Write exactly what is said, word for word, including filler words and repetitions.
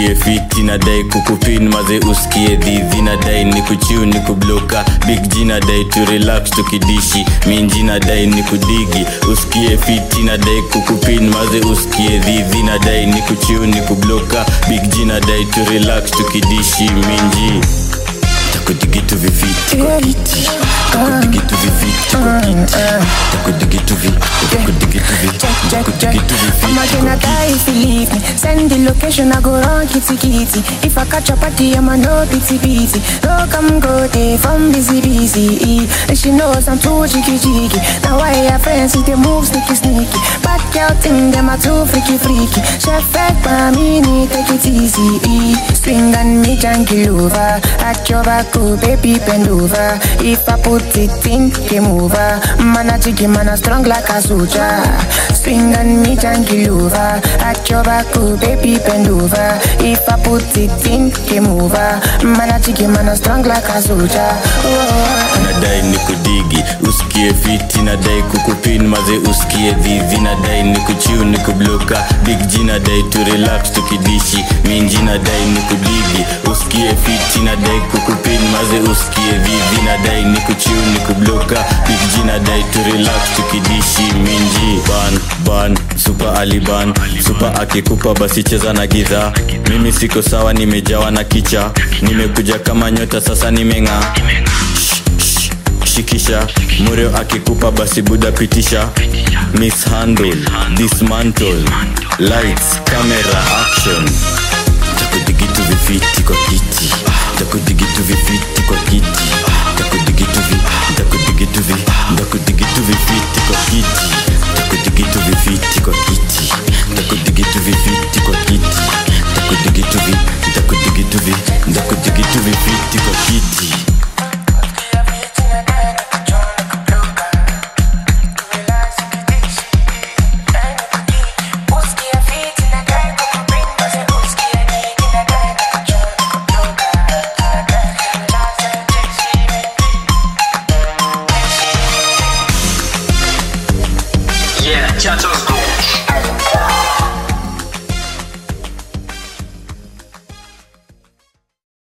usikie fiti na dai kukupin maze usikie dhidhi na dai nikuchiu nikubloka big G na dai to relax tukidishi minji na dai nikudigi usikie fiti na dai kukupin maze usikie dhidhi na dai nikuchiu nikubloka big G na dai to relax tukidishi minji takudigitu vifiti kwa kiti takudigitu vifiti kwa kiti takudigitu vifiti takudigitu vifiti takudigitu vifiti I'm not gonna die if you leave me. Send the location, I go run kitty kitty. If I catch a party, I'm a no pity pity. No come go day from busy busy. And she knows I'm too cheeky cheeky. Now I have friends, see they move sneaky sneaky. Bad girl thing, them are too freaky freaky. Chef back by me, take it easy. Swing and me junkie over. At your back, oh baby bend over. If I put it in, game over. Man a jiggy, man a strong like a soldier. Swing and me junkie over. At your back, oh baby bend over. If I put it in, game over. Man a jiggy, man a strong like a soldier. Oh. Nadai nikudigi, usikie fiti. Nadai kukupin maze usikie dhidhi. Nadai nikuchiu nikubloka big G nadai to relax tukidishi minji nadai nikudigi usikie fiti. Nadai kukupin maze usikie dhidhi. Nadai nikuchiu nikubloka big G nadai to relax tukidishi minji ban ban super aliban super akikupa basi cheza na giza. Mimi siko sawa nimejawa na kicha. Nimekuja kama nyota sasa nimenga. Shikisha Mureo akikupa basi buda pitisha. Mishandle, dismantle. Lights, camera, action. Takudigitu vifiti kwa kiti. Takudigitu vifiti kwa kiti. Takudigitu vi, takudigitu vi, takudigitu vifiti kwa kiti. Takudigitu vifiti kwa kiti. Takudigitu vifiti kwa kiti. Takudigitu vi, takudigitu vi, takudigitu vifiti kwa kiti. Yeah, Chatos Gold.